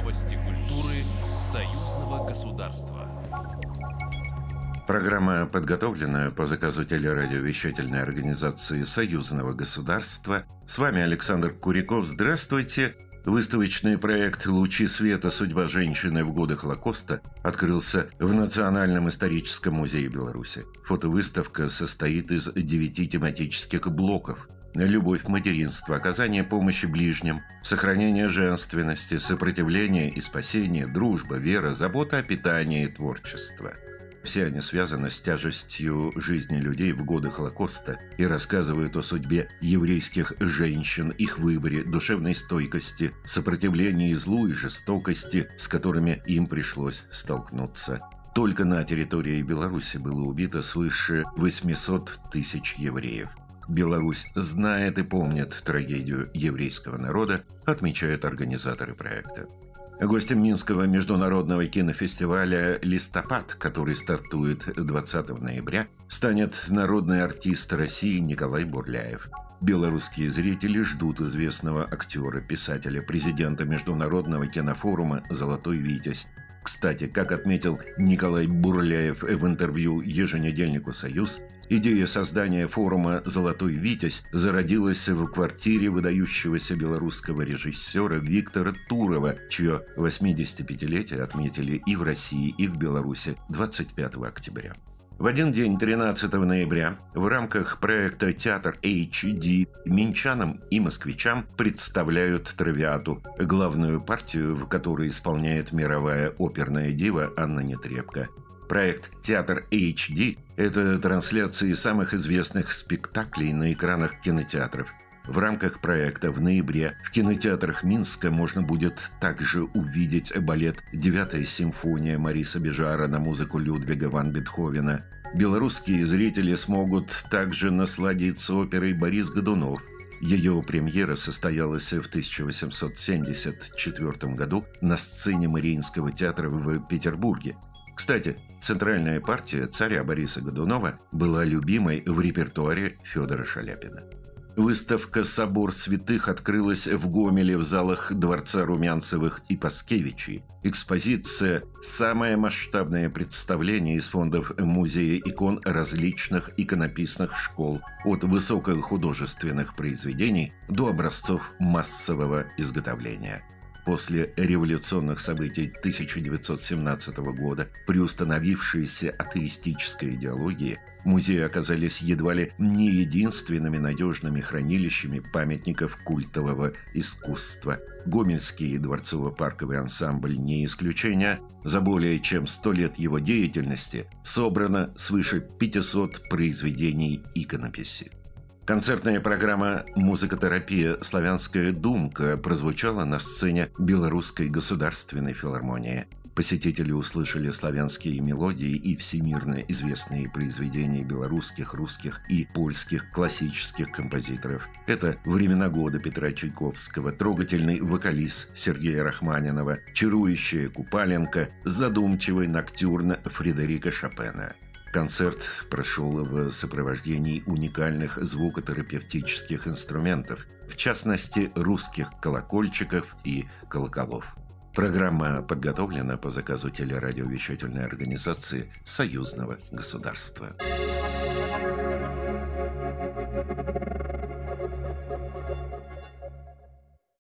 Новости культуры союзного государства. Программа подготовлена по заказу телерадиовещательной организации союзного государства. С вами Александр Куряков. Здравствуйте! Выставочный проект «Лучи света. Судьба женщины в годы Холокоста» открылся в Национальном историческом музее Беларуси. Фотовыставка состоит из 9 тематических блоков. Любовь, материнство, оказание помощи ближним, сохранение женственности, сопротивление и спасение, дружба, вера, забота о питании и творчество. Все они связаны с тяжестью жизни людей в годы Холокоста и рассказывают о судьбе еврейских женщин, их выборе, душевной стойкости, сопротивлении злу и жестокости, с которыми им пришлось столкнуться. Только на территории Беларуси было убито свыше 800 тысяч евреев. Беларусь знает и помнит трагедию еврейского народа, отмечают организаторы проекта. Гостем Минского международного кинофестиваля «Листопад», который стартует 20 ноября, станет народный артист России Николай Бурляев. Белорусские зрители ждут известного актера, писателя, президента Международного кинофорума «Золотой Витязь». Кстати, как отметил Николай Бурляев в интервью еженедельнику «Союз», идея создания форума «Золотой Витязь» зародилась в квартире выдающегося белорусского режиссера Виктора Турова, чье 85-летие отметили и в России, и в Беларуси 25 октября. В один день, 13 ноября, в рамках проекта «Театр HD» минчанам и москвичам представляют «Травиату», главную партию, в которой исполняет мировая оперная дива Анна Нетребко. Проект «Театр HD» – это трансляции самых известных спектаклей на экранах кинотеатров. В рамках проекта в ноябре в кинотеатрах Минска можно будет также увидеть балет «Девятая симфония» Мариса Бежара на музыку Людвига ван Бетховена. Белорусские зрители смогут также насладиться оперой «Борис Годунов». Ее премьера состоялась в 1874 году на сцене Мариинского театра в Петербурге. Кстати, центральная партия царя Бориса Годунова была любимой в репертуаре Федора Шаляпина. Выставка «Собор святых» открылась в Гомеле в залах Дворца Румянцевых и Паскевичей. Экспозиция – самое масштабное представление из фондов музея икон различных иконописных школ, от высокохудожественных произведений до образцов массового изготовления. После революционных событий 1917 года, при установившейся атеистической идеологии, музеи оказались едва ли не единственными надежными хранилищами памятников культового искусства. Гомельский дворцово-парковый ансамбль не исключение. За более чем 100 лет его деятельности собрано свыше 500 произведений иконописи. Концертная программа «Музыкотерапия. Славянская думка» прозвучала на сцене Белорусской государственной филармонии. Посетители услышали славянские мелодии и всемирно известные произведения белорусских, русских и польских классических композиторов. Это «Времена года» Петра Чайковского, трогательный вокализ Сергея Рахманинова, чарующая Купаленко, задумчивый ноктюрн Фредерика Шопена. Концерт прошел в сопровождении уникальных звукотерапевтических инструментов, в частности, русских колокольчиков и колоколов. Программа подготовлена по заказу телерадиовещательной организации союзного государства.